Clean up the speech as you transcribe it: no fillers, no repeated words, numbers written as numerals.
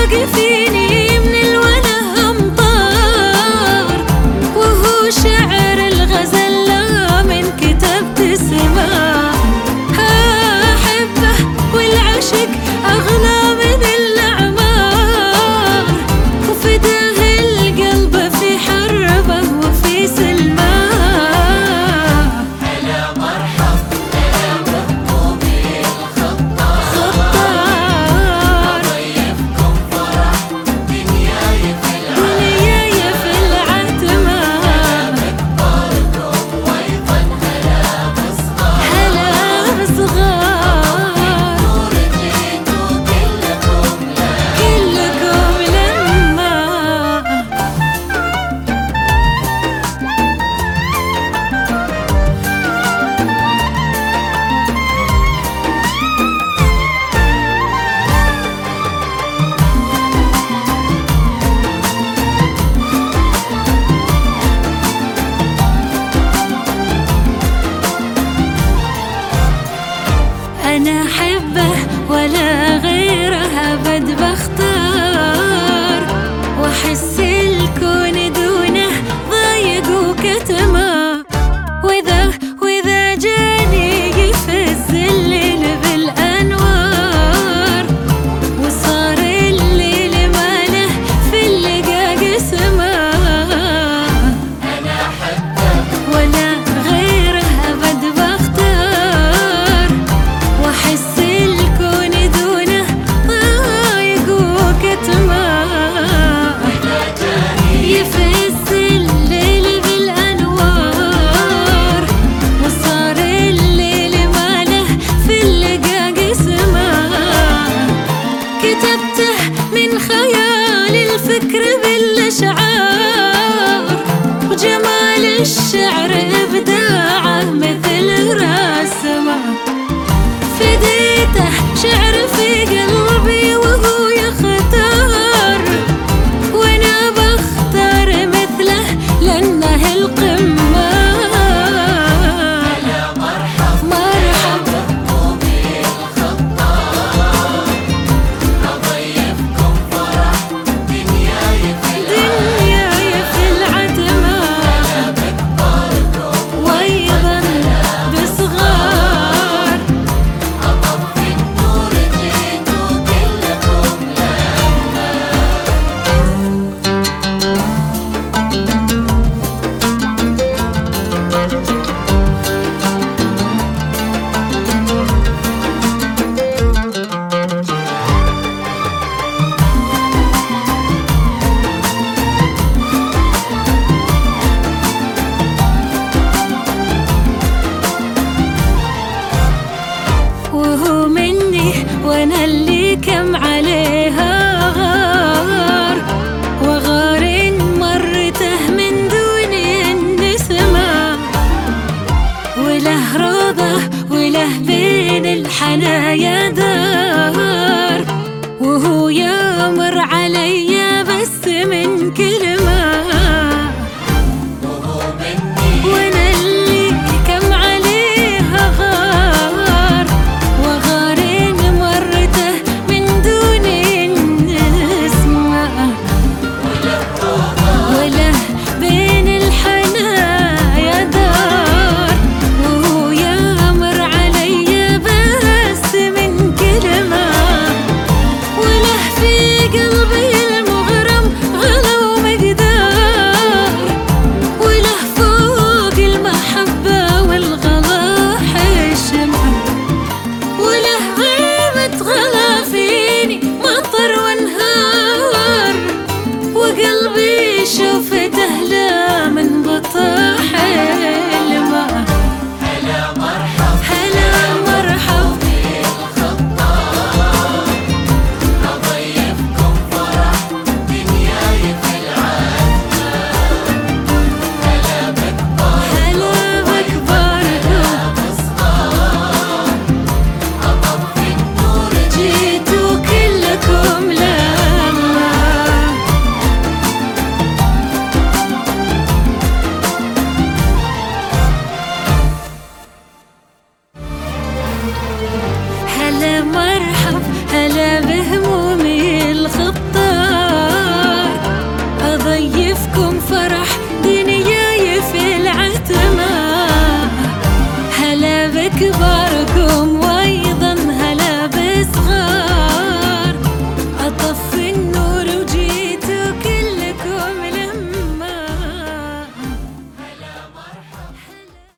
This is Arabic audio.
فيني من الوله أمطار، وهو شعر الغزل لا من كتبت السماء. أحبه والعشق أغلى من الأعمار، وفداه القلب في حربه وفي سلماه. هلا مرحب هلا بقومي الخطار، ضيفكم فرح دنياي في العتمة. بكبركم وأيضا هلا بصغار، نور جيتوا كلكم لما أنا أحبه ولا غيره أبد بختار، وأحس الكون دونه ضايق وكتمه. وإذا جاني يفز الليل بالأنوار، وصار الليل ماله في اللقا قسمه. أنا أحبه ولا غيره أبد بختار، وأحس الكون دونه ضايق وكتمه. يفز الليل بالأنوار، وصار الليل ماله في اللقا قسمه. كتبته من خيال الفكر بالأشعار، وجمال الشعر إبداعه مثل رسمه. فديته شعر في قلبي وهو يختار، وأنا بختار مثله لأنه القمة. هلا مرحب مرحب بقومي الخطار، ضيفكم فرح دنياي في في العتمة. بكبركم معاكم فرح دنياي في العتمة.